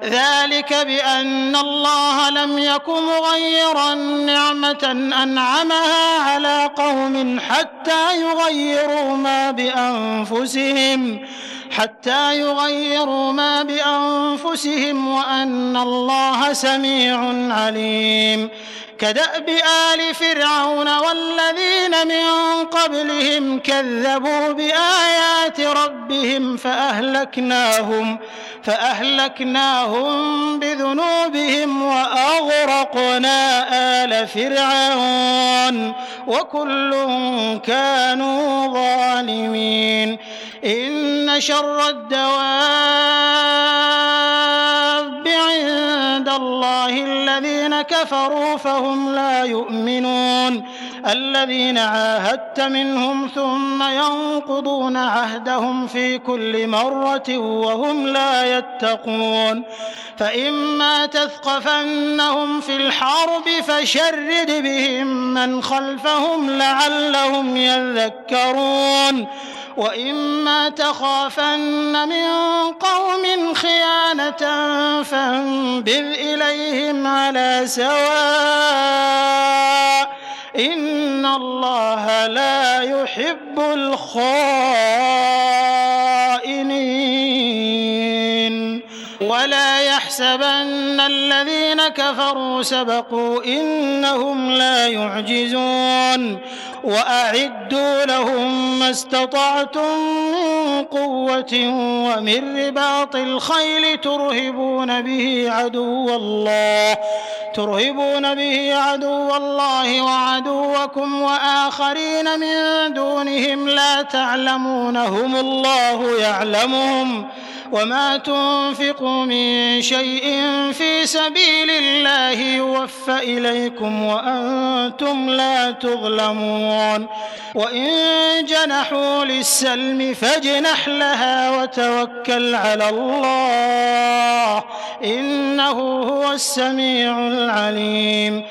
ذلك بأن الله لم يك مغيرا نعمة أنعمها على قوم حتى يغيروا ما بأنفسهم وأن الله سميع عليم. كدأب آل فرعون والذين من قبلهم كذبوا بآيات ربهم فأهلكناهم بذنوبهم وأغرقنا آل فرعون وكل كانوا ظالمين. إن شر الدواب عند الله الذين كفروا فهم لا يؤمنون الذين عاهدت منهم ثم ينقضون عهدهم في كل مرة وهم لا يتقون. فإما تثقفنهم في الحرب فشرد بهم من خلفهم لعلهم يذكرون. وإما تخافن من قوم خيانة فانبذ إليهم على سواء إن الله لا يحب الخائنين. ولا يحسبن الذين كفروا سبقوا إنهم لا يعجزون. وأعدوا لهم ما استطعتم من قوة ومن رباط الخيل ترهبون به عدو الله وعدوكم وآخرين من دونهم لا تعلمونهم الله يعلمهم. وما تنفقوا من شيء في سبيل الله يوفى إليكم وأنتم لا تظلمون. وإن جنحوا للسلم فاجنح لها وتوكل على الله إنه هو السميع العليم.